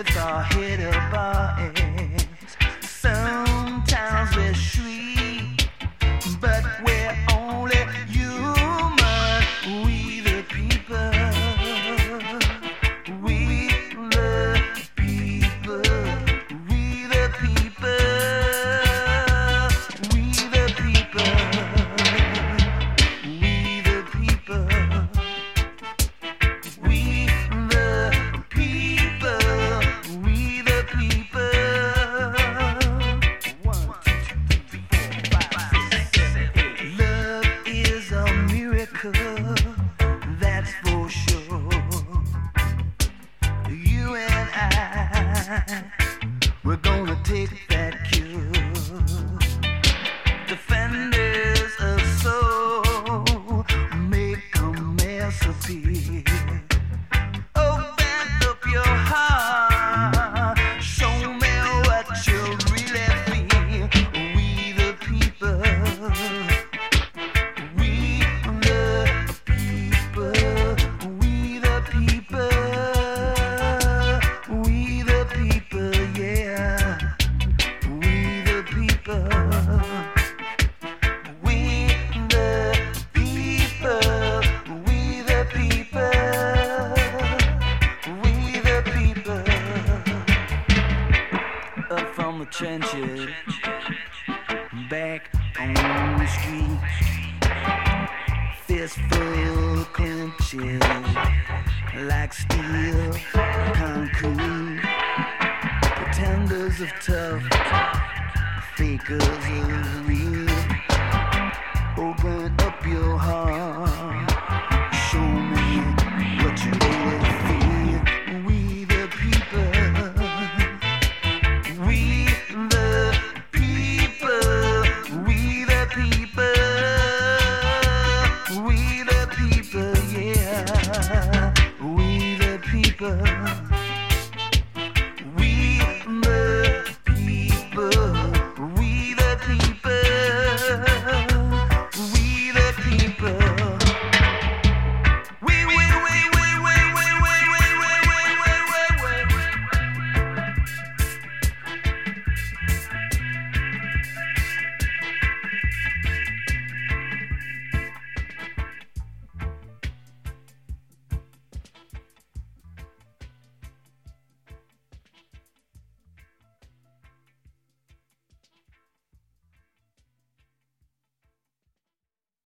with our head up our ass. Sometimes we're sweet, but we're only human. We the people, we the people, we the people, we the people, we the people, we the people, we the people. 1, 2, 3, 4, 5, 6, 7, 8. Love is a miracle, that's for sure. You and I, we're gonna take that cure. Defenders of soul, make a mess appear. Open up your heart, show me what you really feel. We the people, we the people, we the people, we the people, yeah. We the people, we the people, we the people, we the people. Up from the trenches, back on the street, fistful clenches like steel, concrete. Pretenders of tough, fakers of real. Open up your heart, show me what you really feel. We the people, we the people, we the people, we the people, yeah. We the people.